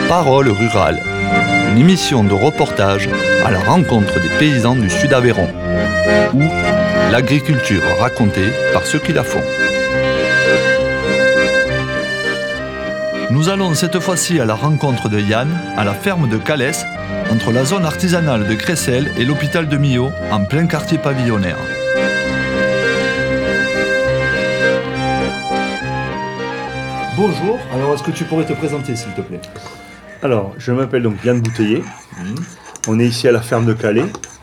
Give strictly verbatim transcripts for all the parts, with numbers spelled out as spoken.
Parole rurale, une émission de reportage à la rencontre des paysans du Sud-Aveyron, ou l'agriculture racontée par ceux qui la font. Nous allons cette fois-ci à la rencontre de Yann, à la ferme de Calès, entre la zone artisanale de Cressel et l'hôpital de Millau, en plein quartier pavillonnaire. Bonjour, alors est-ce que tu pourrais te présenter s'il te plaît? Alors, je m'appelle donc Yann Bouteiller. Mmh. On est ici à la ferme de Calais.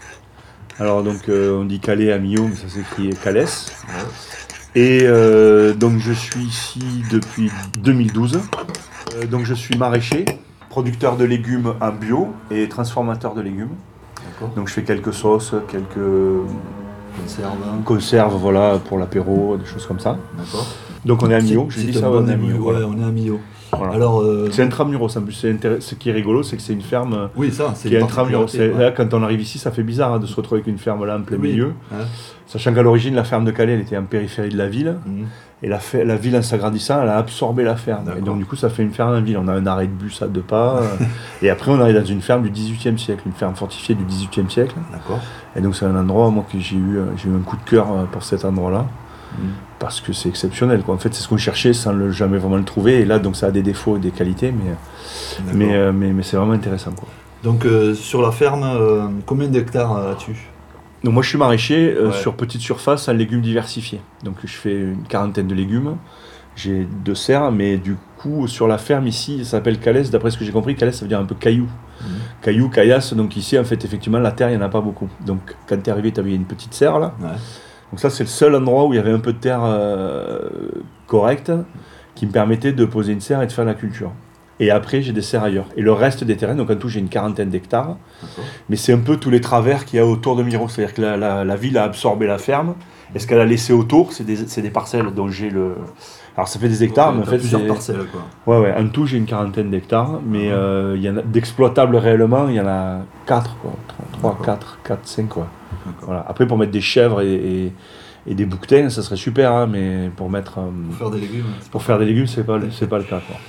Alors donc euh, on dit Calais à Millau, mais ça s'écrit Calès. Ouais. Et euh, donc je suis ici depuis deux mille douze. Euh, donc je suis maraîcher, producteur de légumes en bio et transformateur de légumes. D'accord. Donc je fais quelques sauces, quelques conserves, conserves voilà, pour l'apéro, des choses comme ça. D'accord. Donc on est à Millau, je dis ça, on est à Millau. Ouais, on est à Millau. Voilà. Alors, euh... c'est intramuros, en plus. C'est intéress... Ce qui est rigolo, c'est que c'est une ferme oui, ça, c'est qui est intramuros. C'est... Ouais. Là, quand on arrive ici, ça fait bizarre hein, de se retrouver avec une ferme là en plein oui. milieu. Ouais. Sachant qu'à l'origine, la ferme de Calais, elle était en périphérie de la ville. Mmh. Et la, f... la ville, en s'agrandissant, elle a absorbé la ferme. D'accord. Et donc, du coup, ça fait une ferme en ville. On a un arrêt de bus à deux pas. Et après, on arrive dans une ferme du dix-huitième siècle, une ferme fortifiée du dix-huitième siècle. D'accord. Et donc, c'est un endroit, moi, que j'ai eu, j'ai eu un coup de cœur pour cet endroit-là. Mmh. Parce que c'est exceptionnel, quoi. En fait, c'est ce qu'on cherchait sans le, jamais vraiment le trouver. Et là, donc, ça a des défauts et des qualités, mais, mais, euh, mais, mais c'est vraiment intéressant, quoi. Donc, euh, sur la ferme, euh, combien d'hectares as-tu? Donc, moi, je suis maraîcher euh, ouais. sur petite surface en légumes diversifiés. Donc, je fais une quarantaine de légumes. J'ai deux serres, mais du coup, sur la ferme ici, ça s'appelle Calès. D'après ce que j'ai compris, Calès, ça veut dire un peu caillou. Mmh. Caillou, caillasse. Donc, ici, en fait, effectivement, la terre, il n'y en a pas beaucoup. Donc, quand tu es arrivé, tu avais une petite serre, là. Ouais. Donc ça, c'est le seul endroit où il y avait un peu de terre euh, correcte qui me permettait de poser une serre et de faire la culture. Et après, j'ai des serres ailleurs. Et le reste des terrains, donc en tout, j'ai une quarantaine d'hectares. D'accord. Mais c'est un peu tous les travers qu'il y a autour de Millau. C'est-à-dire que la, la, la ville a absorbé la ferme. Et ce qu'elle a laissé autour, c'est des, c'est des parcelles dont j'ai le... Alors ça fait des hectares, ouais, mais en fait plusieurs c'est... parcelles, quoi. Ouais, ouais. En tout, j'ai une quarantaine d'hectares. Mais mmh. euh, il y en a d'exploitables réellement, il y en a quatre, quoi. trois, quatre, quatre, cinq, quoi. Voilà. Après, pour mettre des chèvres et, et, et des bouquetins, ça serait super, hein, mais pour mettre... Euh, pour faire des légumes. Pour faire des légumes, c'est pas, c'est pas le cas, quoi.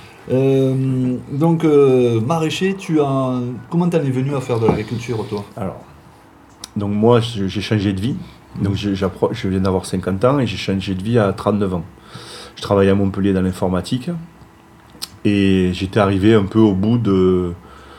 Euh, donc, euh, maraîcher, tu as... comment t'en es venu à faire de l'agriculture, toi? Alors, donc moi, j'ai changé de vie. Donc, je, je viens d'avoir cinquante ans et j'ai changé de vie à trente-neuf ans. Je travaillais à Montpellier dans l'informatique et j'étais arrivé un peu au bout de...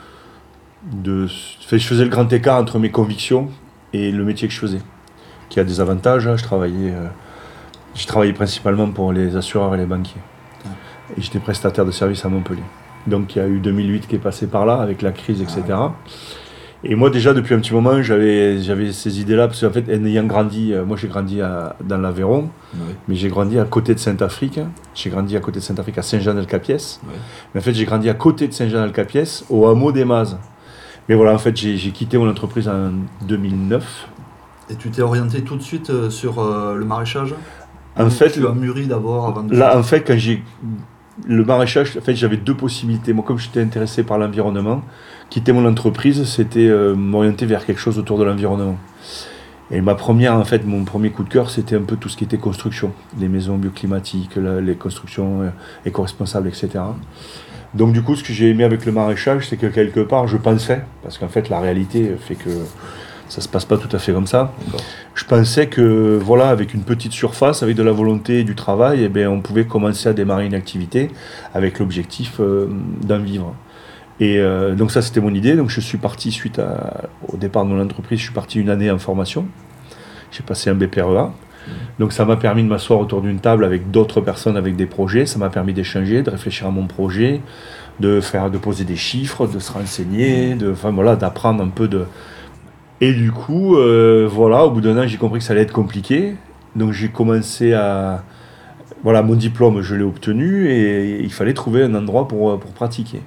de je faisais le grand écart entre mes convictions et le métier que je faisais, qui a des avantages. Je travaillais, euh, je travaillais principalement pour les assureurs et les banquiers. Et j'étais prestataire de services à Montpellier. Donc il y a eu deux mille huit qui est passé par là, avec la crise, et cetera. Et moi déjà, depuis un petit moment, j'avais, j'avais ces idées-là, parce qu'en fait, en ayant grandi, euh, moi j'ai grandi à, dans l'Aveyron, oui. mais j'ai grandi à côté de Saint-Afrique. J'ai grandi à côté de Saint-Afrique, à Saint-Jean-d'El-Capiès. Oui. Mais en fait, j'ai grandi à côté de Saint-Jean-d'El-Capiès, au hameau des Mazes. Mais voilà, en fait, j'ai, j'ai quitté mon entreprise en deux mille neuf. Et tu t'es orienté tout de suite euh, sur euh, le maraîchage? En fait, tu as mûri d'abord avant de... Là, en fait, quand j'ai... Le maraîchage, en fait, j'avais deux possibilités. Moi, comme j'étais intéressé par l'environnement, quitter mon entreprise, c'était euh, m'orienter vers quelque chose autour de l'environnement. Et ma première, en fait, mon premier coup de cœur, c'était un peu tout ce qui était construction. Les maisons bioclimatiques, la, les constructions euh, éco-responsables, et cetera. Donc du coup, ce que j'ai aimé avec le maraîchage, c'est que quelque part, je pensais, parce qu'en fait, la réalité fait que ça se passe pas tout à fait comme ça. D'accord. Je pensais que, voilà, avec une petite surface, avec de la volonté et du travail, eh bien, on pouvait commencer à démarrer une activité avec l'objectif euh, d'en vivre. Et euh, donc ça, c'était mon idée. Donc je suis parti, suite à, au départ de mon entreprise, je suis parti une année en formation. J'ai passé un B P R E A. Donc ça m'a permis de m'asseoir autour d'une table avec d'autres personnes avec des projets, ça m'a permis d'échanger, de réfléchir à mon projet, de faire, de poser des chiffres, de se renseigner, de, enfin voilà, d'apprendre un peu de... Et du coup, euh, voilà, au bout d'un an, j'ai compris que ça allait être compliqué, donc j'ai commencé à... Voilà, mon diplôme, je l'ai obtenu et il fallait trouver un endroit pour, pour pratiquer.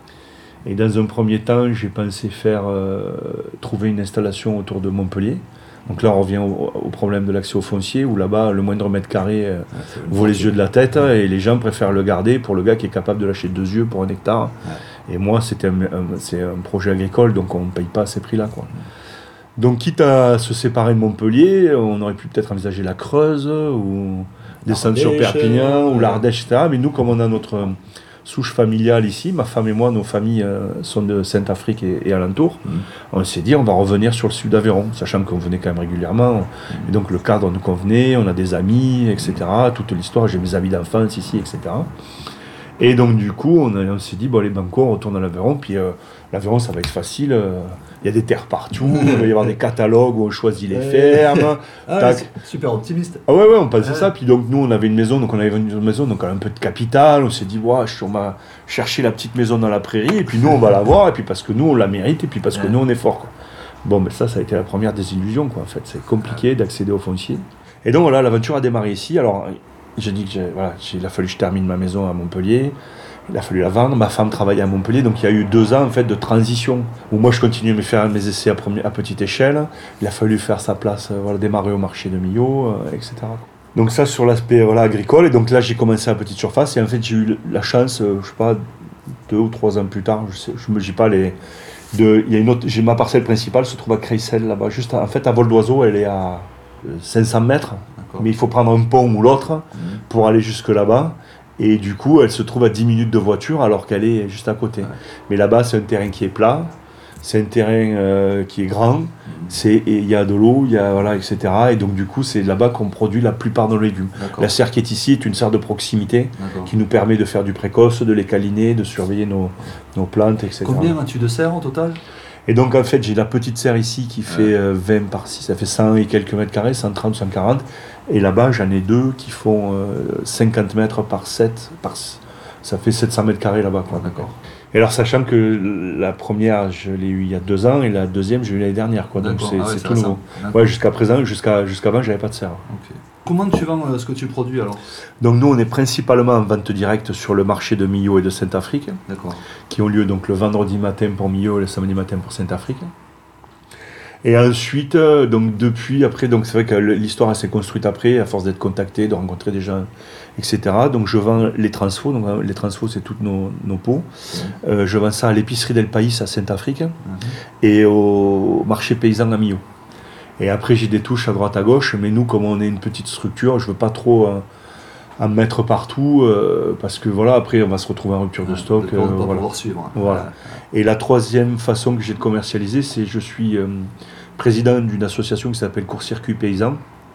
Et dans un premier temps, j'ai pensé faire, euh, trouver une installation autour de Montpellier. Donc là, on revient au, au problème de l'accès au foncier, où là-bas, le moindre mètre carré euh, ouais, vaut les yeux de la tête, et les gens préfèrent le garder pour le gars qui est capable de lâcher deux yeux pour un hectare. Ouais. Et moi, c'était un, un, c'est un projet agricole, donc on ne paye pas à ces prix-là, quoi. Ouais. Donc, quitte à se séparer de Montpellier, on aurait pu peut-être envisager la Creuse, ou descendre sur Perpignan, euh, ou l'Ardèche, et cetera. Mais nous, comme on a notre, souche familiale ici. Ma femme et moi, nos familles euh, sont de Saint-Afrique et, et alentour. Mmh. On s'est dit, on va revenir sur le sud d'Aveyron, sachant qu'on venait quand même régulièrement. Mmh. Et donc le cadre nous convenait, on a des amis, et cetera. Toute l'histoire, j'ai mes amis d'enfance ici, et cetera. Et donc du coup, on, a, on s'est dit, bon allez, banco, on retourne à l'Aveyron, puis euh, l'Aveyron, ça va être facile. Il euh, y a des terres partout, il va y avoir des catalogues où on choisit les fermes. Ah, super optimiste. Ah ouais, ouais, on pensait ouais. ça. Puis donc nous, on avait une maison, donc on avait une maison, donc on a un peu de capital. On s'est dit, ouais, on va chercher la petite maison dans la prairie, et puis nous, on va la voir, et puis parce que nous, on la mérite, et puis parce que ouais. nous, on est fort. Quoi. Bon, ben ça, ça a été la première désillusion, quoi, en fait. C'est compliqué ouais. d'accéder au foncier. Et donc voilà, l'aventure a démarré ici. Alors, j'ai dit que j'ai, voilà, il a fallu que je termine ma maison à Montpellier. Il a fallu la vendre. Ma femme travaillait à Montpellier, donc il y a eu deux ans en fait de transition où moi je continuais à me faire mes essais à, premier, à petite échelle. Il a fallu faire sa place, euh, voilà, démarrer au marché de Millau, euh, et cetera. Donc ça sur l'aspect voilà, agricole. Et donc là j'ai commencé à petite surface et en fait j'ai eu la chance, euh, je sais pas, deux ou trois ans plus tard, je sais, je me dis pas les. De, il y a une autre, j'ai ma parcelle principale se trouve à Creissel là-bas, juste à, en fait à vol d'oiseau, elle est à cinq cents mètres. D'accord. Mais il faut prendre un pont ou l'autre mmh. pour aller jusque là-bas. Et du coup, elle se trouve à dix minutes de voiture alors qu'elle est juste à côté. Ouais. Mais là-bas, c'est un terrain qui est plat, c'est un terrain euh, qui est grand, mmh. c'est, il y a de l'eau, il y a, voilà, et cetera. Et donc, du coup, c'est là-bas qu'on produit la plupart de nos légumes. D'accord. La serre qui est ici est une serre de proximité D'accord. qui nous permet de faire du précoce, de les câliner, de surveiller nos, nos plantes, et cetera. Combien as-tu de serres au total ? Et donc, en fait, j'ai la petite serre ici qui fait ouais. euh, vingt par six, ça fait cent et quelques mètres carrés, cent trente, cent quarante. Et là-bas, j'en ai deux qui font euh, cinquante mètres par sept, par, ça fait sept cents mètres carrés là-bas. Quoi. D'accord. Et alors, sachant que la première, je l'ai eue il y a deux ans, et la deuxième, je l'ai eu l'année dernière. Quoi. Donc, c'est, ah ouais, c'est tout nouveau. Ouais, jusqu'à présent, jusqu'à, jusqu'avant, j'avais pas de serre. Okay. Comment tu vends euh, ce que tu produis alors ? Donc nous, on est principalement en vente directe sur le marché de Millau et de Saint-Afrique, D'accord. qui ont lieu donc le vendredi matin pour Millau et le samedi matin pour Saint-Afrique. Et ensuite, euh, donc depuis, après, donc c'est vrai que l'histoire s'est construite après, à force d'être contacté, de rencontrer des gens, et cetera. Donc je vends les transfos, donc les transfos c'est toutes nos, nos pots. Mmh. Euh, je vends ça à l'épicerie d'El País à Saint-Afrique mmh. et au marché paysan à Millau. Et après j'ai des touches à droite à gauche, mais nous comme on est une petite structure, je veux pas trop euh, en mettre partout, euh, parce que voilà, après on va se retrouver en rupture de stock. On va euh, voilà. pouvoir suivre. Voilà. Et la troisième façon que j'ai de commercialiser, c'est je suis euh, président d'une association qui s'appelle Court-Circuit Paysan,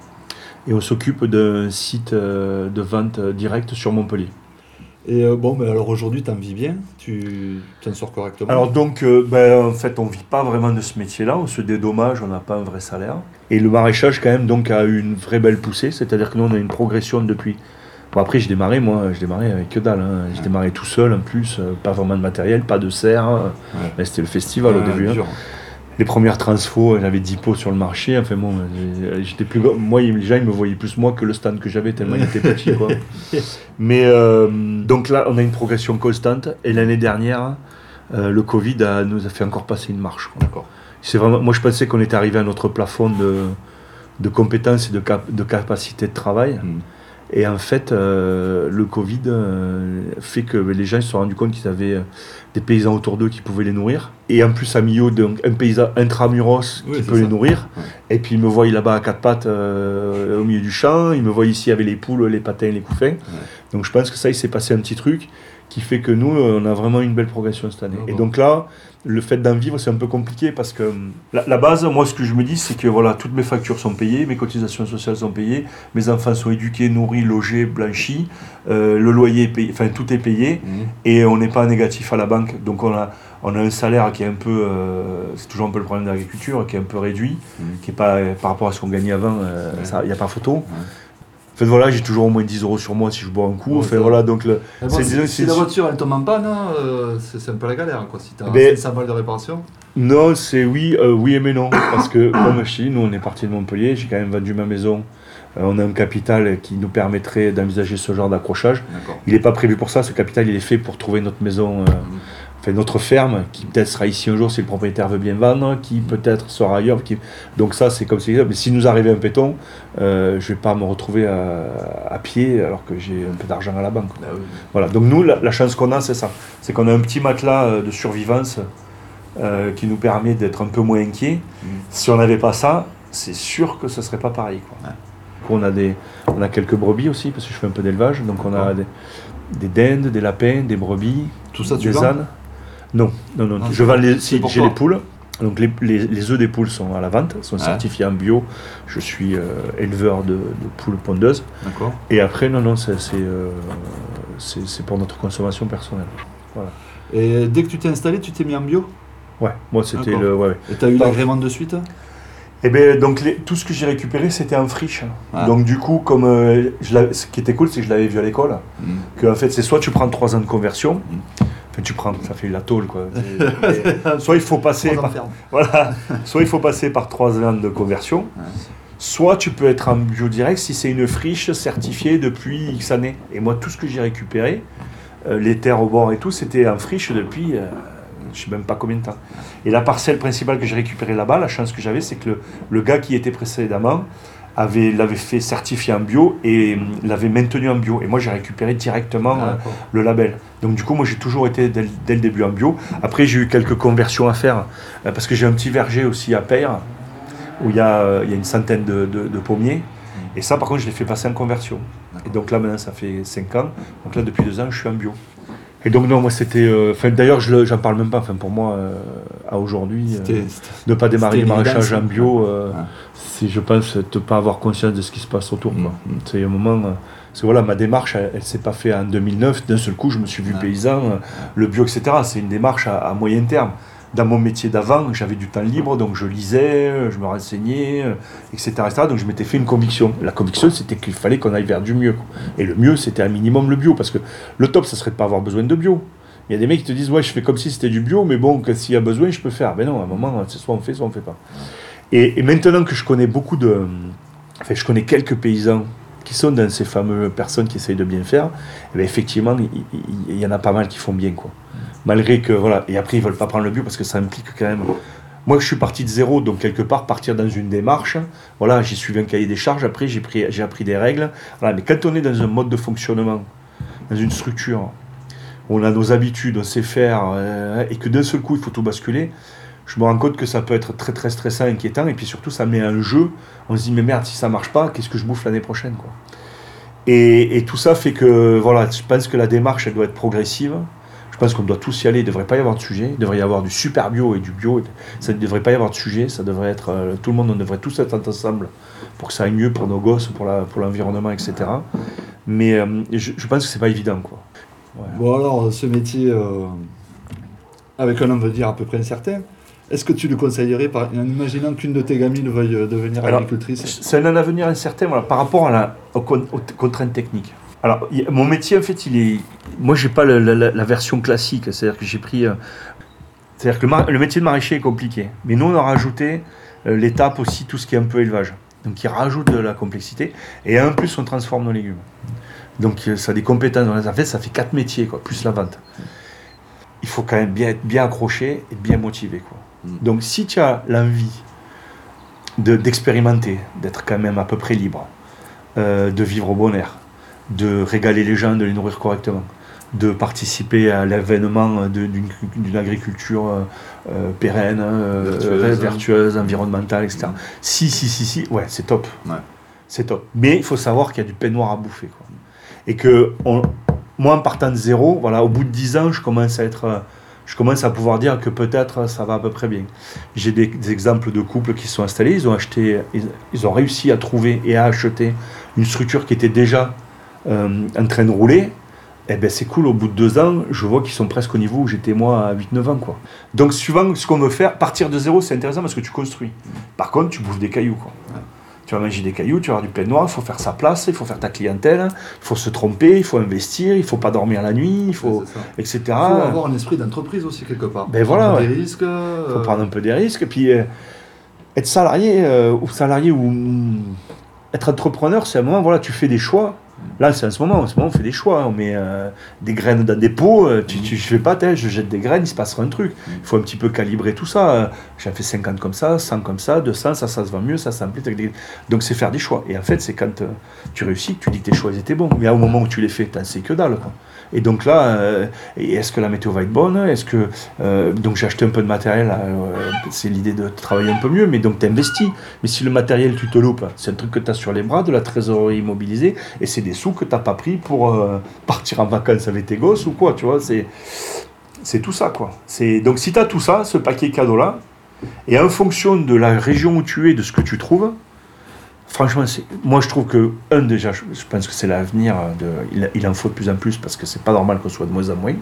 et on s'occupe d'un site euh, de vente directe sur Montpellier. Et euh, bon, mais alors aujourd'hui, tu en vis bien ? Tu t'en sors correctement ? Alors donc, euh, ben, en fait, on ne vit pas vraiment de ce métier-là, on se dédommage, on n'a pas un vrai salaire. Et le maraîchage, quand même, donc, a eu une vraie belle poussée, c'est-à-dire que nous, on a une progression depuis... Bon, après, j'ai démarré, moi, j'ai démarré avec que dalle, hein. J'ai démarré tout seul, en plus, euh, pas vraiment de matériel, pas de serre. Hein. Ouais. C'était le festival ouais, au début. Hein. Les premières transfos, j'avais dix pots sur le marché. Enfin bon, j'étais plus moi, les gens ils me voyaient plus moi que le stand que j'avais tellement il était petit, quoi. Mais euh, donc là, on a une progression constante. Et l'année dernière, euh, le Covid a, nous a fait encore passer une marche. Quoi. D'accord. C'est vraiment, moi, je pensais qu'on était arrivé à notre plafond de, de compétences et de, cap, de capacité de travail. Mmh. Et en fait, euh, le Covid euh, fait que les gens se sont rendus compte qu'ils avaient des paysans autour d'eux qui pouvaient les nourrir. Et en plus, à Millau, donc, un paysan intramuros oui, qui peut ça. les nourrir. Ouais. Et puis, ils me voient là-bas à quatre pattes euh, au milieu du champ. Ils me voient ici avec les poules, les patins, les couffins. Ouais. Donc, je pense que ça, il s'est passé un petit truc qui fait que nous, on a vraiment une belle progression cette année. Oh, et bon. Donc là, le fait d'en vivre, c'est un peu compliqué parce que la, la base, moi, ce que je me dis, c'est que voilà, toutes mes factures sont payées, mes cotisations sociales sont payées, mes enfants sont éduqués, nourris, logés, blanchis, euh, le loyer est payé, enfin tout est payé, mmh. et on n'est pas négatif à la banque. Donc on a, on a un salaire qui est un peu, euh, c'est toujours un peu le problème de l'agriculture, qui est un peu réduit, mmh. qui est pas par rapport à ce qu'on gagnait avant, euh, il ouais. n'y a pas photo. Ouais. En fait, voilà, j'ai toujours au moins dix euros sur moi si je bois un coup. Enfin, voilà, donc le, bon, c'est, si, c'est, si la voiture elle tombe en panne, euh, c'est, c'est un peu la galère, quoi. Si tu as ben, cinq cents balles de réparation. Non, c'est oui, euh, oui et mais non. Parce que, comme je dis, nous on est parti de Montpellier, j'ai quand même vendu ma maison. Euh, on a un capital qui nous permettrait d'envisager ce genre d'accrochage. D'accord. Il n'est pas prévu pour ça, ce capital il est fait pour trouver notre maison. Euh, mmh. Enfin, notre ferme, qui peut-être sera ici un jour si le propriétaire veut bien vendre, qui peut-être sera ailleurs. Qui... Donc ça, c'est comme c'est. Mais si nous arrivait un péton, euh, je ne vais pas me retrouver à, à pied alors que j'ai un peu d'argent à la banque. Ah oui. Voilà. Donc nous, la, la chance qu'on a, c'est ça. C'est qu'on a un petit matelas de survivance euh, qui nous permet d'être un peu moins inquiets. Mmh. Si on n'avait pas ça, c'est sûr que ce ne serait pas pareil, quoi. Ouais. On a, des, on a quelques brebis aussi, parce que je fais un peu d'élevage. Donc on a des, des dindes, des lapins, des brebis, Tout ça, tu des vends ânes. Non, non, non. Ah, je vends les, c'est si, pour j'ai toi. les poules. Donc les, les, les œufs des poules sont à la vente, sont Ouais. certifiés en bio. Je suis euh, éleveur de, de poules pondeuses. D'accord. Et après, non, non, c'est, c'est, euh, c'est, c'est pour notre consommation personnelle. Voilà. Et dès que tu t'es installé, tu t'es mis en bio? Ouais, moi c'était D'accord. le. Ouais, ouais. Et tu as eu Par- l'agrément de suite? Et bien, donc les- tout ce que j'ai récupéré, c'était en friche. Ah. Donc du coup, comme euh, je l'avais- ce qui était cool, c'est que je l'avais vu à l'école. Mm. Que en fait, c'est soit tu prends trois ans de conversion, Mm. enfin tu prends, ça fait la tôle quoi. Et soit il faut passer Trois ans par, ferme. voilà, soit il faut passer par trois ans de conversion, Ouais. soit tu peux être en bio direct si c'est une friche certifiée depuis X années. Et moi, tout ce que j'ai récupéré, euh, les terres au bord et tout, c'était en friche depuis, euh, je sais même pas combien de temps. Et la parcelle principale que j'ai récupérée là-bas, la chance que j'avais, c'est que le, le gars qui était précédemment avait, l'avait fait certifier en bio et hum, l'avait maintenu en bio. Et moi, j'ai récupéré directement euh, D'accord. le label. Donc du coup, moi, j'ai toujours été dès, le- dès le début en bio. Après, j'ai eu quelques conversions à faire euh, parce que j'ai un petit verger aussi à Peyre où il y a, euh, il y a une centaine de, de- de pommiers. Et ça, par contre, je l'ai fait passer en conversion. Et donc là, maintenant, ça fait cinq ans. Donc là, depuis deux ans, je suis en bio. Et donc, non, moi, c'était... euh, Enfin, d'ailleurs, je le- j'en parle même pas. Enfin, pour moi, euh, à aujourd'hui, euh, C'était- c'était- ne pas démarrer c'était le une maraîchage en évidence. bio, euh, Ouais. c'est, je pense, ne pas avoir conscience de ce qui se passe autour. Quoi. Mm. C'est un moment... euh, parce que voilà, ma démarche, elle ne s'est pas faite en deux mille neuf. D'un seul coup, je me suis vu Ouais. paysan, euh, le bio, et cetera. C'est une démarche à, à moyen terme. Dans mon métier d'avant, j'avais du temps libre, donc je lisais, je me renseignais, euh, et cetera, et cetera. Donc je m'étais fait une conviction. La conviction, c'était qu'il fallait qu'on aille vers du mieux. Quoi. Et le mieux, c'était un minimum le bio. Parce que le top, ça serait de ne pas avoir besoin de bio. Il y a des mecs qui te disent, ouais, je fais comme si c'était du bio, mais bon, que s'il y a besoin, je peux faire. Ben non, à un moment, c'est soit on fait, soit on ne fait pas. Et, et maintenant que je connais beaucoup de... Enfin, je connais quelques paysans qui sont dans ces fameuses personnes qui essayent de bien faire, eh bien, effectivement, il, il- il y en a pas mal qui font bien, quoi. Malgré que, voilà, et après, ils veulent pas prendre le bio parce que ça implique quand même... Moi, je suis parti de zéro, donc quelque part, partir dans une démarche, voilà, j'ai suivi un cahier des charges, après, j'ai, pris, j'ai appris des règles, voilà, mais quand on est dans un mode de fonctionnement, dans une structure, où on a nos habitudes, on sait faire, euh, et que d'un seul coup, il faut tout basculer, je me rends compte que ça peut être très très stressant, inquiétant, et puis surtout ça met un jeu, on se dit mais merde, si ça marche pas, qu'est-ce que je bouffe l'année prochaine, quoi. Et, et tout ça fait que, voilà, je pense que la démarche, elle doit être progressive, je pense qu'on doit tous y aller, il ne devrait pas y avoir de sujet, il devrait y avoir du super bio et du bio, ça ne devrait pas y avoir de sujet, ça devrait être, euh, tout le monde, on devrait tous être ensemble pour que ça aille mieux pour nos gosses, pour, la, pour l'environnement, et cetera. Mais euh, je, je pense que c'est pas évident, quoi. Ouais. Bon alors, ce métier, euh, avec un avenir à peu près incertain, est-ce que tu le conseillerais par, en imaginant qu'une de tes gamines veuille euh, devenir Alors, agricultrice? C'est un avenir incertain, voilà, par rapport à la, aux, con- aux t- contraintes techniques. Alors, il y a- mon métier, en fait, il est... Moi, j'ai pas le- la, la- la version classique, c'est-à-dire que j'ai pris... euh, c'est-à-dire que le, mar- le métier de maraîcher est compliqué. Mais nous, on a rajouté euh, l'étape aussi, tout ce qui est un peu élevage. Donc, il rajoute de la complexité. Et en plus, on transforme nos légumes. Donc, euh, ça a des compétences. En fait, ça fait quatre métiers, quoi, plus la vente. Il faut quand même bien être bien accroché et bien motivé, quoi. Mm. Donc, si tu as l'envie de, d'expérimenter, d'être quand même à peu près libre, euh, de vivre au bon air, de régaler les gens, de les nourrir correctement, de participer à l'avènement de- d'une, d'une agriculture euh, euh, pérenne, euh, Vertueuse. euh, vertueuse, environnementale, et cetera. Si, si, si, si, ouais, c'est top. Ouais. C'est top. Mais il faut savoir qu'il y a du pain noir à bouffer, quoi. Et que on- moi, en partant de zéro, voilà, au bout de dix ans, je commence à être... euh, je commence à pouvoir dire que peut-être ça va à peu près bien. J'ai des, des exemples de couples qui se sont installés, ils ont acheté, ils, ils ont réussi à trouver et à acheter une structure qui était déjà euh, en train de rouler. Eh ben c'est cool, au bout de deux ans, je vois qu'ils sont presque au niveau où j'étais moi à huit neuf ans, quoi. Donc suivant ce qu'on veut faire, partir de zéro, c'est intéressant parce que tu construis. Par contre, tu bouffes des cailloux, quoi. Ouais. Tu vas manger des cailloux, tu vas avoir du pain noir, il faut faire sa place, il faut faire ta clientèle, il faut se tromper, il faut investir, il faut pas dormir la nuit, il faut... Ouais, c'est ça. et Il cetera. faut avoir un esprit d'entreprise aussi quelque part. Ben voilà, Prendre ouais. des risques. Il euh, faut prendre un peu des risques. Et puis, euh, être salarié, euh, ou salarié ou mm, être entrepreneur, c'est un moment, voilà, tu fais des choix. Là, c'est en ce moment, en ce moment, on fait des choix. On met euh, des graines dans des pots. euh, tu, tu, je fais pas, tel, je jette des graines, il se passera un truc. Il faut un petit peu calibrer tout ça. Euh, J'en fais cinquante comme ça, cent comme ça, deux cents, ça, ça se vend mieux, ça, ça me plaît. tac, tac. Donc, c'est faire des choix. Et en fait, c'est quand euh, tu réussis que tu dis que tes choix ils étaient bons. Mais au moment où tu les fais, t'en sais que dalle, quoi. Et donc là, euh, est-ce que la météo va être bonne? Est-ce que euh, donc j'ai acheté un peu de matériel, euh, c'est l'idée de travailler un peu mieux, mais donc tu investis. Mais si le matériel tu te loupes, c'est un truc que tu as sur les bras, de la trésorerie immobilisée, et c'est des sous que tu n'as pas pris pour euh, partir en vacances avec tes gosses ou quoi, tu vois, c'est, c'est tout ça, quoi. C'est, donc si tu as tout ça, ce paquet cadeau-là, et en fonction de la région où tu es, de ce que tu trouves, franchement, c'est, moi je trouve que, un déjà, je, je pense que c'est l'avenir, de, il, il en faut de plus en plus, parce que c'est pas normal qu'on soit de moins en moins.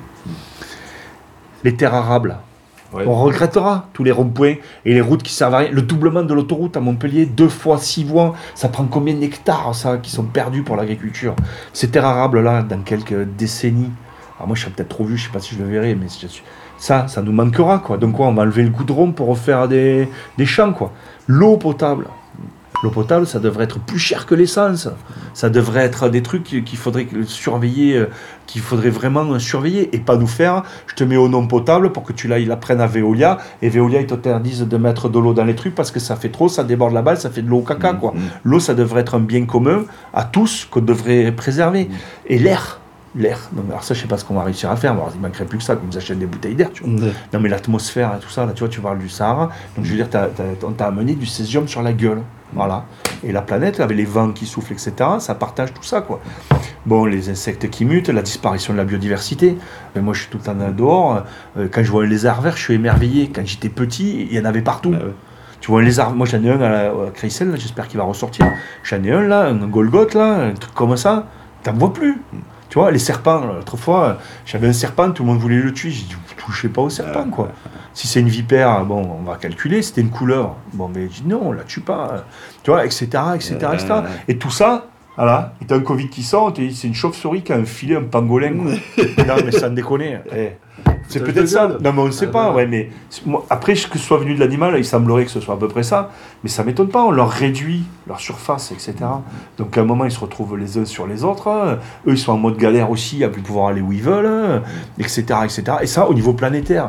Les terres arables, ouais. On regrettera tous les ronds-points et les routes qui servent à rien. Le doublement de l'autoroute à Montpellier, deux fois six voies, ça prend combien d'hectares, ça, qui sont perdus pour l'agriculture? Ces terres arables-là, dans quelques décennies, alors moi je serais peut-être trop vieux, je sais pas si je le verrai, mais je suis... ça, ça nous manquera, quoi. Donc quoi, on va enlever le goudron pour refaire des, des champs, quoi. L'eau potable. L'eau potable, ça devrait être plus cher que l'essence. Ça devrait être des trucs qu'il faudrait surveiller, qu'il faudrait vraiment surveiller et pas nous faire, je te mets eau non potable pour que tu l'ailles la prennes à Veolia et Veolia, ils t'interdisent de mettre de l'eau dans les trucs parce que ça fait trop, ça déborde la balle, ça fait de l'eau au caca, quoi. Mmh. L'eau, ça devrait être un bien commun à tous qu'on devrait préserver. Mmh. Et l'air. L'air. Non, mais alors ça, je sais pas ce qu'on va réussir à faire. Alors, il manquerait plus que ça, qu'on nous achète des bouteilles d'air, tu vois. Mmh. Non, mais l'atmosphère et tout ça, là, tu vois, tu parles du Sahara. Donc, je veux dire, t'as, t'as, on t'a amené du césium sur la gueule. Voilà. Et la planète, avec les vents qui soufflent, et cetera, ça partage tout ça, quoi. Bon, les insectes qui mutent, la disparition de la biodiversité. Mais moi, je suis tout le temps dehors. Quand je vois un lézard vert, je suis émerveillé. Quand j'étais petit, il y en avait partout. Ah ouais. Tu vois un lézard, moi j'en ai un à, la, à Crécelles, là, j'espère qu'il va ressortir. J'en ai un là, un Golgoth là, un truc comme ça. T'en vois plus. Tu vois, les serpents, l'autre fois, j'avais un serpent, tout le monde voulait le tuer. J'ai dit, vous touchez pas au serpent, quoi. Si c'est une vipère, bon, on va calculer. C'était une couleuvre. Bon, mais je dis non, on la tue pas. Tu vois, et cetera, et cetera, et cetera. Et tout ça, voilà, et t'as un Covid qui sort, c'est une chauve-souris qui a un filet, un pangolin, quoi. Non, mais sans déconner. Eh, c'est peut-être peut ça. Non, mais on ne sait ah, pas. Ouais, mais moi, après, que ce soit venu de l'animal, il semblerait que ce soit à peu près ça. Mais ça ne m'étonne pas. On leur réduit leur surface, et cetera. Donc, à un moment, ils se retrouvent les uns sur les autres. Hein. Eux, ils sont en mode galère aussi, à plus pouvoir aller où ils veulent, hein, et cetera, et cetera. Et ça, au niveau planétaire.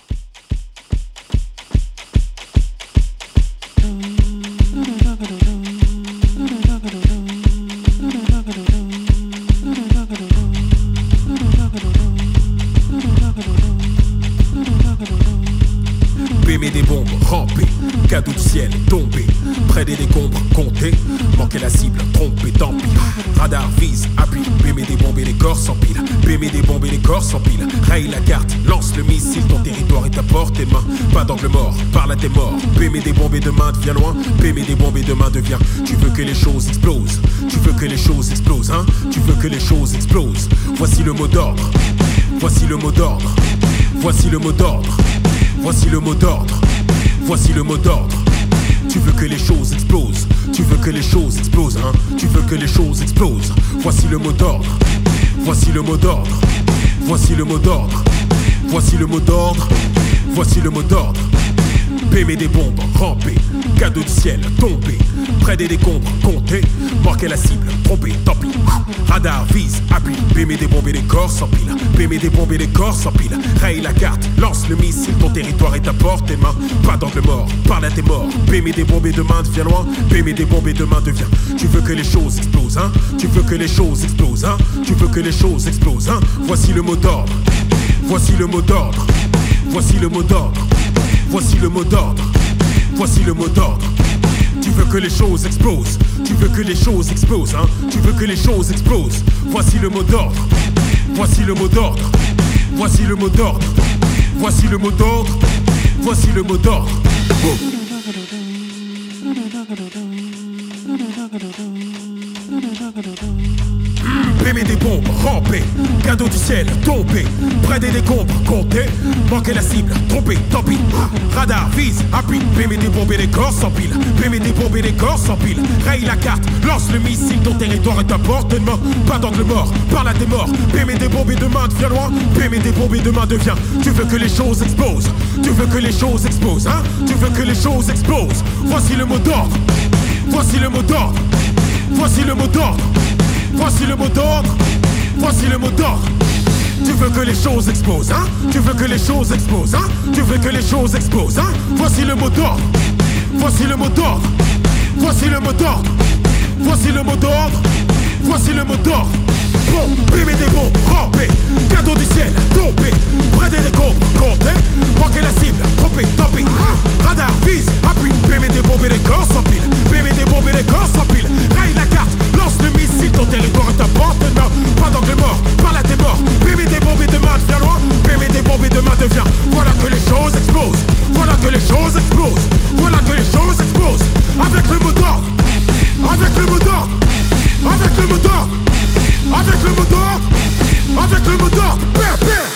Cadeau du ciel tombé, près des décombres comptés, manquer la cible, trompé, tant pis. Radar vise, appuie, bémé des bombes et les corps s'empilent. Bémé des bombes et les corps s'empilent. Raye la carte, lance le missile, ton territoire est à portée de main. Pas d'angle mort, parle à tes morts. Bémé des bombes et demain devient loin. Bémé des bombes et demain devient. Tu veux que les choses explosent. Tu veux que les choses explosent, hein. Tu veux que les choses explosent. Voici le mot d'ordre. Voici le mot d'ordre. Voici le mot d'ordre. Voici le mot d'ordre. Voici le mot d'ordre. Tu veux que les choses explosent. Tu veux que les choses explosent, hein. Tu veux que les choses explosent. Voici le mot d'ordre. Voici le mot d'ordre. Voici le mot d'ordre. Voici le mot d'ordre. Voici le mot d'ordre. Bémé des bombes, rampé, cadeau du ciel, tombé, près des décombres, compté, marquer la cible, trompé, tant pis. Radar vise, appuie, bémé des bombes et les corps s'empilent. Bémé des bombes et les corps s'empilent. Raye la carte, lance le missile, ton territoire est à portée de main. Pas d'angle mort, parle à tes morts. Bémé des bombes et demain devient loin. Bémé des bombes et demain devient. Tu veux que les choses explosent, hein. Tu veux que les choses explosent, hein. Tu veux que les choses explosent, hein. Voici le mot d'ordre. Voici le mot d'ordre. Voici le mot d'ordre. Voici le mot d'ordre. Voici le mot d'ordre. Tu veux que les choses explosent. Tu veux que les choses explosent, hein. Tu veux que les choses explosent. Voici le mot d'ordre. Voici le mot d'ordre. Voici le mot d'ordre. Voici le mot d'ordre. Voici le mot d'ordre. Oh. Bémé des bombes, rampé, cadeau du ciel, tombé, près des décombres, compté, manquer la cible, trompé, tant pis. Radar vise, appuie, bémé des bombes et les corps s'empilent. Bémé des bombes et les corps s'empilent. Raye la carte, lance le missile, ton territoire est à portée de main. Pas d'angle mort, parle à tes morts. Bémé des bombes et demain devient loin. Bémé des bombes et demain devient. Tu veux que les choses explosent. Tu veux que les choses explosent, hein. Tu veux que les choses explosent. Voici le mot d'ordre. Voici le mot d'ordre. Voici le mot d'ordre. Voici le mot d'ordre. Voici le mot d'ordre. Tu veux que les choses explosent, hein. Tu veux que les choses explosent, hein. Tu veux que les choses explosent, hein. Voici le mot d'ordre. Voici le mot d'ordre. Voici le mot d'ordre. Voici le mot d'ordre. Voici le mot d'ordre. bombes, bébé des bombes, rampés. Cadeau du ciel, tombé. Près des décombres, comptez. Manquez la cible, trompé, tant pis. Radar, vise, appuie. Bébé des bombes et les corps s'empilent. Bébé des bombes et les corps s'empilent. Raye la carte, lance le missile. Ton territoire est appartenant. Pas d'angle mort, par là t'es mort. Bébé des bombes et demain devient loin. Bébé des bombes et demain devient. Voilà que les choses explosent. Voilà que les choses explosent. Voilà que les choses explosent. Avec le mot d'ordre. Avec le mot d'ordre. Avec le mot d'ordre. Avec le mot d'ordre. Avec le mot d'ordre. Père,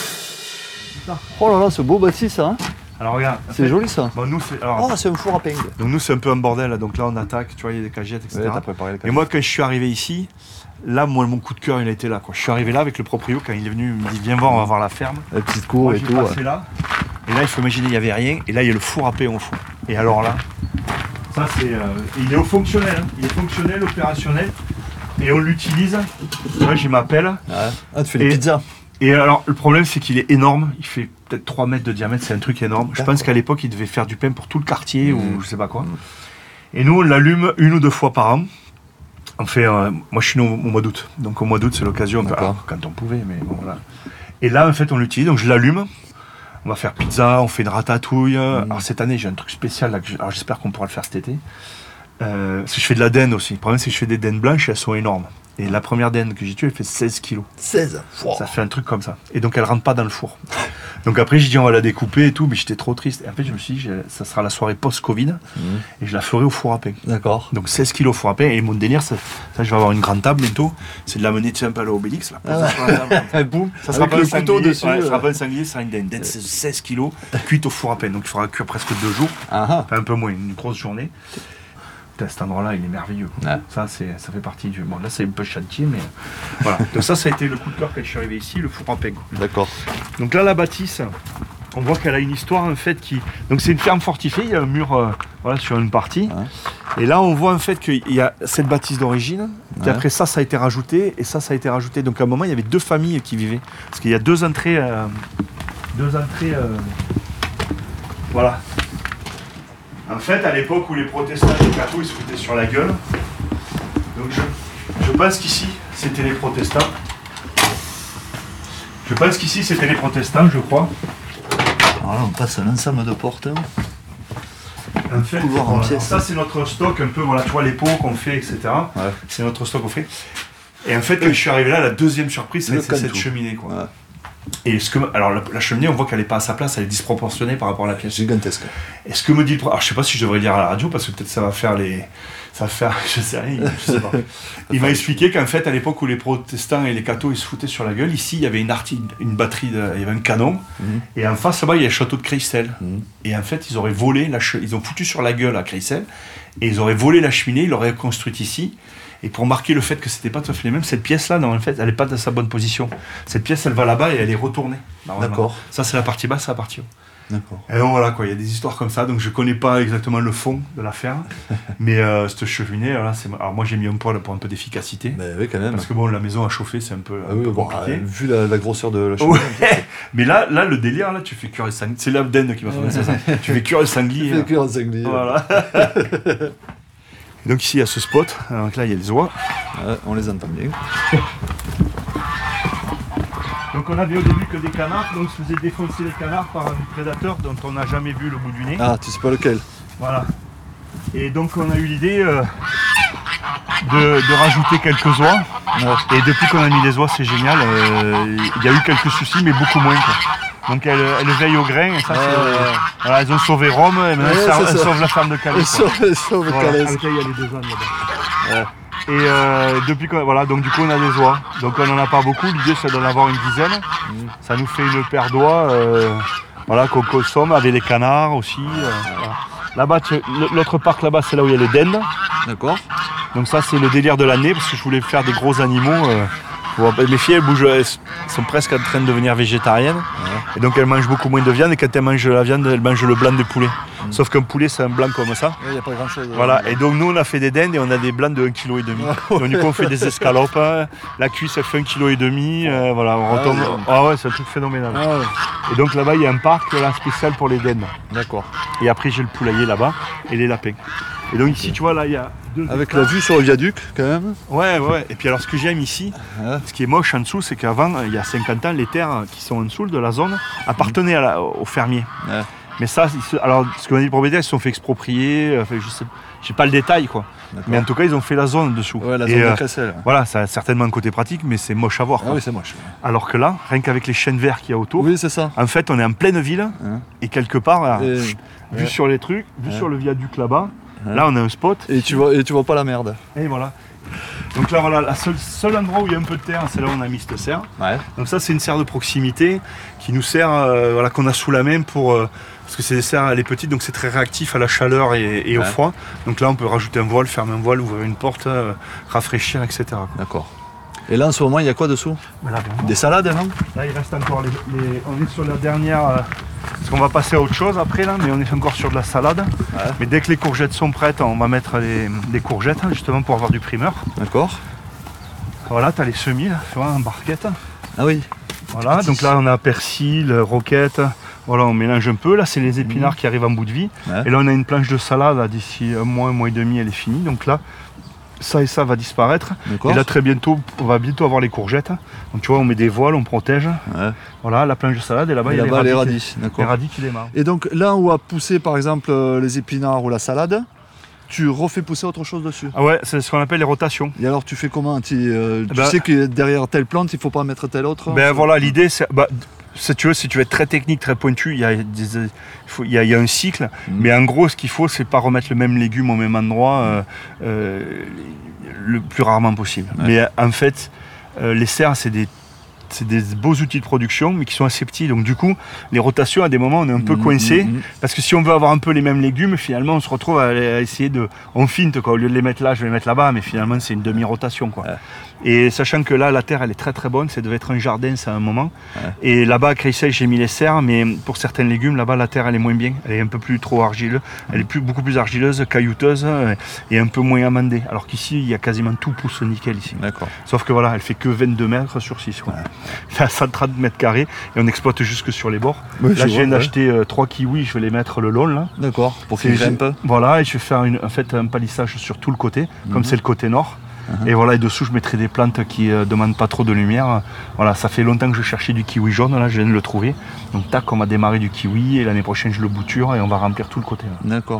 père. Oh là là, ce beau bâti ça, hein. Alors regarde, C'est joli ça. bon, nous, c'est, alors, Oh, c'est un four à peigne. donc nous c'est un peu un bordel, là. Donc là on attaque, tu vois, il y a des cagettes, et cetera. Ouais, t'as préparé le Et moi quand je suis arrivé ici, là moi mon coup de cœur il a été là, quoi. Je suis arrivé là avec le proprio quand il est venu, il me dit viens voir, on va voir la ferme. La petite cour Moi et je tout. suis Ouais. passé là, et là il faut imaginer il n'y avait rien, et là il y a le four à pain au fond. Et alors là, ça c'est, euh, il est au fonctionnel, hein. Il est fonctionnel, opérationnel, et on l'utilise. Moi j'ai ma pelle. Ouais. Ah, tu fais des Et- pizzas. Et alors, le problème, c'est qu'il est énorme. Il fait peut-être trois mètres de diamètre, c'est un truc énorme. Je pense qu'à l'époque, il devait faire du pain pour tout le quartier Mmh. ou je sais pas quoi. Et nous, on l'allume une ou deux fois par an. On fait, euh, moi, je suis né au, au mois d'août. Donc, au mois d'août, c'est l'occasion, on peut- D'accord. alors, quand on pouvait, mais bon, voilà. Et là, en fait, on l'utilise. Donc, je l'allume. On va faire pizza, on fait une ratatouille. Alors, cette année, j'ai un truc spécial. Là, que je- alors, j'espère qu'on pourra le faire cet été. Euh, parce que je fais de la dinde aussi. Le problème, c'est que je fais des dindes blanches et elles sont énormes. Et la première dinde que j'ai tuée, elle fait seize kilos. seize. Ça fait un truc comme ça. Et donc elle rentre pas dans le four. Donc après j'ai dit on va la découper et tout, mais j'étais trop triste. Et en fait je me suis dit j'ai- ça sera la soirée post-Covid et je la ferai au four à pain. D'accord. Donc seize kilos au four à pain et mon délire, ça, ça, je vais avoir une grande table bientôt, c'est de l'amener tu sais, un peu à l'Obélix là. poser sur la table. Et boum, Ça sera avec pas le un couteau sanglier, dessus. ouais, ça sera euh. pas un sanglier, ça sera une dinde. Dinde, c'est seize kilos cuite au four à pain. Donc il faudra cuire presque deux jours, Ah ah. enfin un peu moins, une grosse journée. Putain, cet endroit-là, il est merveilleux. Ouais. Ça, c'est, ça fait partie du. Bon, là, c'est un peu chantier, mais voilà. Donc ça, ça a été le coup de cœur quand je suis arrivé ici, le four à pain. quoi. D'accord. Donc là, la bâtisse, on voit qu'elle a une histoire en fait qui. Donc c'est une ferme fortifiée. Il y a un mur, euh, voilà, sur une partie. Ouais. Et là, on voit en fait qu'il y a cette bâtisse d'origine. Puis Ouais. après ça, ça a été rajouté, et ça, ça a été rajouté. Donc à un moment, il y avait deux familles qui vivaient, parce qu'il y a deux entrées, euh, deux entrées. euh, Voilà. En fait, à l'époque où les protestants et les cathos ils se foutaient sur la gueule, donc je, je pense qu'ici c'était les protestants. Je pense qu'ici c'était les protestants, je crois. Alors là, on passe à l'ensemble de portes. En fait, Couloir en voilà, pièces. ça c'est notre stock un peu, voilà, tu vois les pots qu'on fait, et cetera. Ouais. C'est notre stock qu'on fait. Et en fait, quand je suis arrivé là, la deuxième surprise, Le c'est c'est cette cantou. cheminée, quoi. Ouais. Et ce que, alors la, la cheminée, on voit qu'elle n'est pas à sa place, elle est disproportionnée par rapport à la pièce. Gigantesque. Et ce que me dit le pro- alors je sais pas si je devrais le dire à la radio parce que peut-être ça va faire les, ça va faire, je sais rien, je sais pas. Il m'a expliqué qu'en fait à l'époque où les protestants et les cathos ils se foutaient sur la gueule, ici il y avait une arti- une batterie, de, il y avait un canon, Mhm. et en face là-bas il y a le château de Creyssel. Mhm. Et en fait ils auraient volé la, che- ils ont foutu sur la gueule à Creyssel, et ils auraient volé la cheminée, ils l'auraient construite ici. Et pour marquer le fait que c'était pas tout à fait les mêmes, cette pièce-là, non, en fait, elle n'est pas dans sa bonne position. Cette pièce, elle va là-bas et elle est retournée. normalement. D'accord. Ça, c'est la partie basse, c'est la partie haut. D'accord. Et donc voilà, quoi, il y a des histoires comme ça, donc je connais pas exactement le fond de l'affaire, mais euh, cette cheminée, là, c'est... alors moi j'ai mis un poêle pour un peu d'efficacité, Mais oui, quand même. parce que bon, la maison à chauffer, c'est un peu, Ah un oui, peu bon, compliqué. euh, vu la, la grosseur de la Ouais. cheminée. Mais là, là, le délire, là, tu fais cuire le sanglier, c'est l'abdène qui m'a fait ça. Tu fais cuire le sanglier. Il là. fait cuire un sanglier. Voilà. Et donc ici, il y a ce spot, donc là, il y a les oies. Ouais, on les entend bien. Donc on avait au début que des canards, donc on se faisait défoncer les canards par un prédateur dont on n'a jamais vu le bout du nez. Ah, tu sais pas lequel. Voilà. Et donc on a eu l'idée euh, de, de rajouter quelques oies. Ouais. Et depuis qu'on a mis les oies, c'est génial. euh, Il y a eu quelques soucis, mais beaucoup moins. Quoi. Donc elles, elles veillent au grain. Et ça, Ouais, c'est, ouais, ouais. voilà, elles ont sauvé Rome. Et maintenant Ouais, elles, c'est elles ça. sauvent la ferme de Calais. Et quoi. sauve, et sauve Voilà. Calais. Avec elle, il y a les deux ânes là-bas. Ouais. Et euh, depuis qu'on, voilà, donc du coup on a des oies. Donc on n'en a pas beaucoup. L'idée c'est d'en avoir une dizaine. Mm. Ça nous fait une paire d'oies, euh, voilà, qu'on consomme avec les canards aussi. euh, voilà. Là-bas, tu- l'autre parc là-bas, c'est là où il y a les dendes. D'accord. Donc ça, c'est le délire de l'année parce que je voulais faire des gros animaux. euh, pour- mes filles, elles bougent, elles sont presque en train de devenir végétariennes. Et donc elles mangent beaucoup moins de viande. Et quand elles mangent la viande, elles mangent le blanc des poulets. Mm. Sauf qu'un poulet, c'est un blanc comme ça. Il n'y a pas grand chose. Voilà, et donc nous on a fait des dendes et on a des blancs de un virgule cinq kg. Donc du coup on fait des escalopes, hein. La cuisse elle fait un virgule cinq kg, euh, voilà, on retombe. ouais. Ah ouais, c'est un truc phénoménal. Ah ouais. Et donc là-bas il y a un parc là, spécial pour les dendes. D'accord. Et après j'ai le poulailler là-bas et les lapins. Et donc ici, tu vois, là, il y a deux Avec hectares. la vue sur le viaduc, quand même. Ouais, ouais. Et puis alors, ce que j'aime ici, Ouais. ce qui est moche en dessous, c'est qu'avant, il y a cinquante ans, les terres qui sont en dessous de la zone appartenaient à la- aux fermiers. Ouais. Mais ça, ils se- alors, ce que m'a dit le propriétaire, ils se sont fait exproprier. Enfin, je sais, je sais pas le détail, quoi. D'accord. Mais en tout cas, ils ont fait la zone dessous. Ouais, la Et, zone euh, de Cressel. voilà, ça a certainement un côté pratique, mais c'est moche à voir, Ah quoi. oui, c'est moche. Alors que là, rien qu'avec les chênes verts qu'il y a autour, Oui, c'est ça. en fait, on est en pleine ville. Hein. Et quelque part, là, Et, vu ouais. sur les trucs, vu Ouais. sur le viaduc là-bas, Ouais. là, on a un spot. et tu vois, et tu vois pas la merde. Et voilà. Donc là, voilà, le seul, seul endroit où il y a un peu de terre, c'est là où on a mis cette serre. Ouais. Donc ça, c'est une serre de proximité qui nous sert, euh, voilà, qu'on a sous la main pour... euh, parce que c'est des serres, elle est petite, donc c'est très réactif à la chaleur et, et au Ouais. froid. Donc là, on peut rajouter un voile, fermer un voile, ouvrir une porte, euh, rafraîchir, et cetera. D'accord. Et là, en ce moment, il y a quoi dessous? Voilà, bien. Des salades, non? Là, il reste encore les, les- on est sur la dernière... euh, parce qu'on va passer à autre chose après, là, mais on est encore sur de la salade. Ouais. Mais dès que les courgettes sont prêtes, on va mettre les, des courgettes, hein, justement, pour avoir du primeur. D'accord. Voilà, tu as les semis, là, tu vois, en barquette. Ah oui. Voilà, donc là, on a persil, roquette. Voilà, on mélange un peu. Là, c'est les épinards qui arrivent en bout de vie. Ouais. Et là, on a une planche de salade. là, D'ici un mois, un mois et demi, elle est finie. Donc là, ça et ça va disparaître. D'accord. Et là, très bientôt, on va bientôt avoir les courgettes. Donc tu vois, on met des voiles, on protège. Ouais. Voilà, la planche de salade. Et là-bas, Et il y a là-bas, les les radis. radis. Les D'accord. radis qui démarrent. Et donc, là où a poussé, par exemple, euh, les épinards ou la salade, tu refais pousser autre chose dessus. Ah ouais, c'est ce qu'on appelle les rotations. Et alors, tu fais comment? Tu, euh, tu Ben- sais que derrière telle plante, il faut pas mettre telle autre? Ben voilà, l'idée, c'est. Bah, si tu veux, si tu veux être très technique, très pointu, il y a, des, il faut- il y a, il y a un cycle. Mhm. Mais en gros, ce qu'il faut, c'est pas remettre le même légume au même endroit euh, euh, le plus rarement possible. Ouais. Mais euh, en fait, euh, les serres, c'est des, c'est des beaux outils de production, mais qui sont assez petits. Donc du coup, les rotations, à des moments, on est un peu Mhm, coincé. mhm. Parce que si on veut avoir un peu les mêmes légumes, finalement, on se retrouve à, à essayer de... On finte, quoi. Au lieu de les mettre là, je vais les mettre là-bas, mais finalement, c'est une demi-rotation, quoi. Ouais. Et sachant que là, la terre, elle est très très bonne, ça devait être un jardin, ça, à un moment. Ouais. Et là-bas, à Créteil, j'ai mis les serres, mais pour certains légumes, là-bas, la terre, elle est moins bien. Elle est un peu plus trop argileuse. Elle est plus, beaucoup plus argileuse, caillouteuse euh, et un peu moins amendée. Alors qu'ici, il y a quasiment tout pousse nickel ici. D'accord. Sauf que voilà, elle fait que vingt-deux mètres sur six. Quoi. Là, cent trente mètres carrés et on exploite jusque sur les bords. Ouais, là, je je viens vois, d'acheter euh, trois kiwis, je vais les mettre le long là. D'accord. Pour C'est- qu'ils grimpent. Voilà, et je vais faire une, en fait, un palissage sur tout le côté, comme Mhm. c'est le côté nord. Mhm. Et voilà, et dessous, je mettrai des plantes qui ne demandent pas trop de lumière. Voilà, ça fait longtemps que je cherchais du kiwi jaune, là, je viens de le trouver. Donc, tac, on va démarrer du kiwi et l'année prochaine, je le bouture et on va remplir tout le côté. Là. D'accord.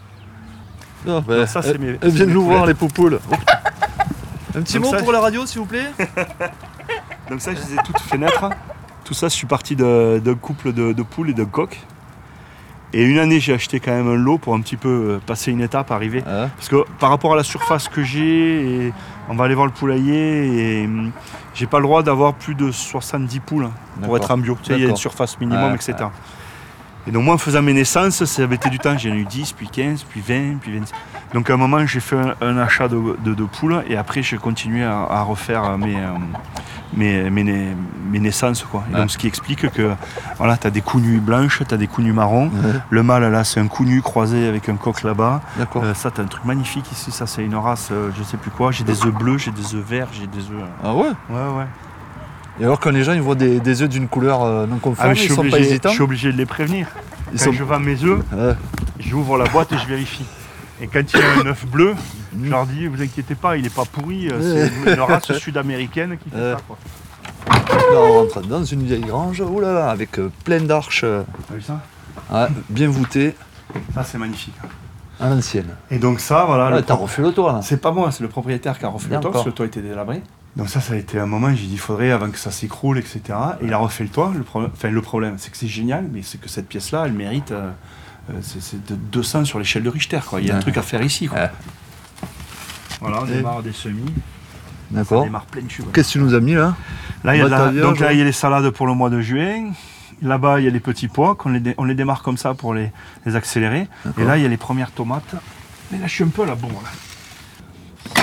Oh, bah, ça, c'est elles- mes- elles c'est viennent mes nous voir, poulettes. les poupoules. Oh. Un petit Donc mot ça- pour la radio, s'il vous plaît. Donc, ça, je les ai toutes fait naître. Tout ça, je suis parti de- d'un couple de, de poules et de coqs. Et une année, j'ai acheté quand même un lot pour un petit peu euh, passer une étape, arriver. Ah, Parce que par rapport à la surface que j'ai, et on va aller voir le poulailler, et hum, j'ai pas le droit d'avoir plus de soixante-dix poules hein, pour D'accord. être en bio. Tu sais, il y a une D'accord. surface minimum, Ouais, et cetera. Et donc moi, en faisant mes naissances, ça avait été du temps. J'en ai eu dix, puis quinze, puis vingt, puis vingt. Donc à un moment, j'ai fait un, un achat de, de, de poules, et après, j'ai continué à, à refaire mes, euh, mes, mes, na- mes naissances. Quoi. Et Ouais. donc ce qui explique que voilà, tu as des coups nus blanches, tu as des coups nus marrons. Ouais. Le mâle, là, c'est un coup nu croisé avec un coq là-bas. D'accord. Euh, ça, t'as un truc magnifique ici. Ça, c'est une race, euh, je sais plus quoi. J'ai des œufs bleus, j'ai des œufs verts, j'ai des œufs. euh, Ah ouais. Ouais, ouais. Et alors quand les gens ils voient des, des œufs d'une couleur euh, non conforme, Ah, mais je ils suis sont pas obligé, je hésitants. suis obligé de les prévenir. Ils Quand sont. je vends mes œufs, Ouais. j'ouvre la boîte et je vérifie. Et quand il y a un œuf bleu, Mm. je leur dis, vous inquiétez pas, il n'est pas pourri. euh, C'est une race sud-américaine qui fait Ouais. ça. Quoi. Là, on rentre dans une vieille grange, oh là là, avec euh, plein d'arches, euh, T'as vu ça? ouais, bien voûtées, Ça, c'est magnifique. hein. à l'ancienne. Et donc ça, voilà. Ouais, le t'as pro- refait le toit là. C'est pas moi, c'est le propriétaire qui a refait le toit, D'accord. parce que le toit était délabré. Donc ça, ça a été un moment, j'ai dit, il faudrait, avant que ça s'écroule, et cetera. Et il a refait le toit. Le, pro- enfin, le problème, c'est que c'est génial, mais c'est que cette pièce-là, elle mérite... euh, euh, c'est, c'est de deux cents sur l'échelle de Richter, quoi. Il y a un Ouais. truc à faire ici, quoi. Ouais. Voilà, on Et- démarre des semis. On D'accord. démarre plein de tubes. Qu'est-ce que tu nous as mis là? Là, il y a de la- Batavia, donc là, genre. il y a les salades pour le mois de juin. Là-bas, il y a les petits pois, qu'on les, dé- on les démarre comme ça pour les, les accélérer. D'accord. Et là, il y a les premières tomates. Mais là, je suis un peu à la bourre, là.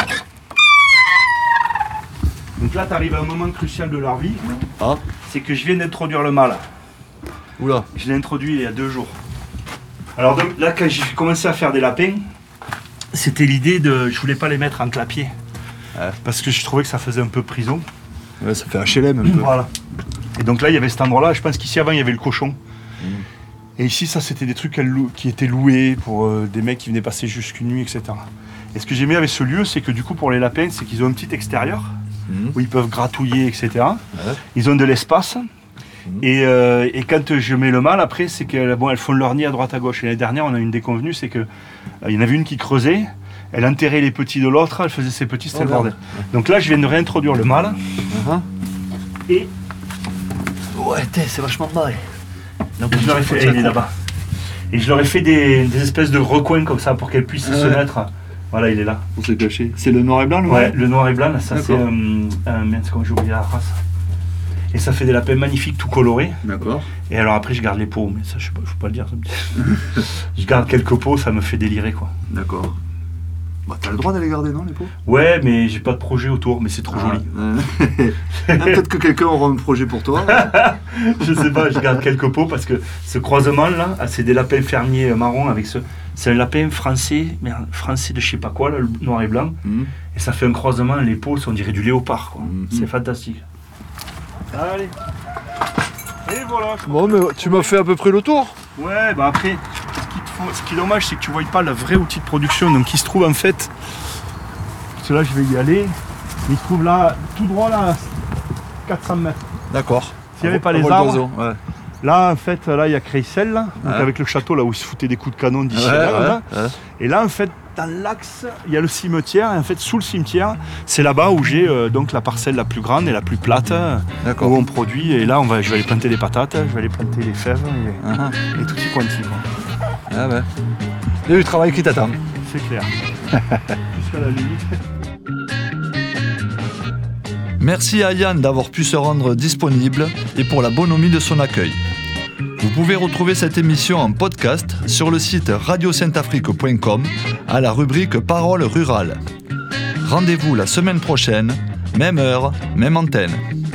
Donc là, tu arrives à un moment crucial de leur vie. Ah. C'est que je viens d'introduire le mâle. Oula. Je l'ai introduit il y a deux jours. Alors donc, là, quand j'ai commencé à faire des lapins, c'était l'idée de... Je voulais pas les mettre en clapier. Ouais. Parce que je trouvais que ça faisait un peu prison. Ouais, ça fait H L M un peu. Voilà. Et donc là, il y avait cet endroit-là. Je pense qu'ici, avant, il y avait le cochon. Et ici, ça, c'était des trucs qu'elle lou- qui étaient loués pour euh, des mecs qui venaient passer jusqu'une nuit, et cetera. Et ce que j'aimais avec ce lieu, c'est que du coup, pour les lapins, c'est qu'ils ont un petit extérieur mmh. où ils peuvent gratouiller, et cetera. Ouais. Ils ont de l'espace. Mmh. Et, euh, et quand je mets le mâle, après, c'est qu'elles bon, elles font leur nid à droite à gauche. Et l'année dernière, on a une déconvenue, c'est qu'il euh, y en avait une qui creusait, elle enterrait les petits de l'autre, elle faisait ses petits, c'était oh, le bordel. Donc là, je viens de réintroduire le mâle. Uh-huh. Et... Ouais, c'est vachement bas. Donc je leur ai fait, il est là-bas. Et je leur ai fait des, des espèces de recoins comme ça pour qu'elles puissent ouais. se mettre. Voilà, il est là. Pour se cacher. C'est le noir et blanc, le Ouais, le noir et blanc, ça D'accord. c'est un. Euh, merde, comment j'ai oublié la race. Et ça fait des lapins magnifiques, tout colorés. D'accord. Et alors après, je garde les peaux, mais ça, je sais pas, faut pas le dire. Ça je garde quelques peaux, ça me fait délirer, quoi. D'accord. Bah, t'as le droit d'aller garder, non, les peaux ? Ouais, mais j'ai pas de projet autour, mais c'est trop ah, joli. Euh... Peut-être que quelqu'un aura un projet pour toi. Je sais pas, je garde quelques peaux parce que ce croisement-là, c'est des lapins fermiers marrons avec ce... C'est un lapin français, mais français de je sais pas quoi, là, le noir et blanc. Mm. Et ça fait un croisement, les peaux, on dirait du léopard, quoi. Mm. C'est fantastique. Allez. Et voilà. Bon, mais tu m'as fait à peu près le tour. Ouais, bah après... Ce qui est dommage, c'est que tu ne vois pas le vrai outil de production, donc il se trouve en fait, parce que là je vais y aller, il se trouve là, tout droit là, quatre cents mètres. D'accord. S'il n'y avait pas les arbres, ouais. Là en fait, là il y a Creissel, donc ouais. avec le château là où il se foutait des coups de canon d'ici ouais, là, ouais, là. Ouais. Et là en fait, dans l'axe, il y a le cimetière, et en fait sous le cimetière, c'est là-bas où j'ai euh, donc la parcelle la plus grande et la plus plate, D'accord. où on produit, et là on va, je vais aller planter des patates, je vais aller planter les fèves, et, uh-huh. et tout y quanti, quoi. Ah ouais. Il y a du travail qui t'attend. C'est clair. Jusqu'à la limite. Merci à Yann d'avoir pu se rendre disponible et pour la bonhomie de son accueil. Vous pouvez retrouver cette émission en podcast sur le site radio sainte afrique point com à la rubrique Paroles rurales. Rendez-vous la semaine prochaine, même heure, même antenne.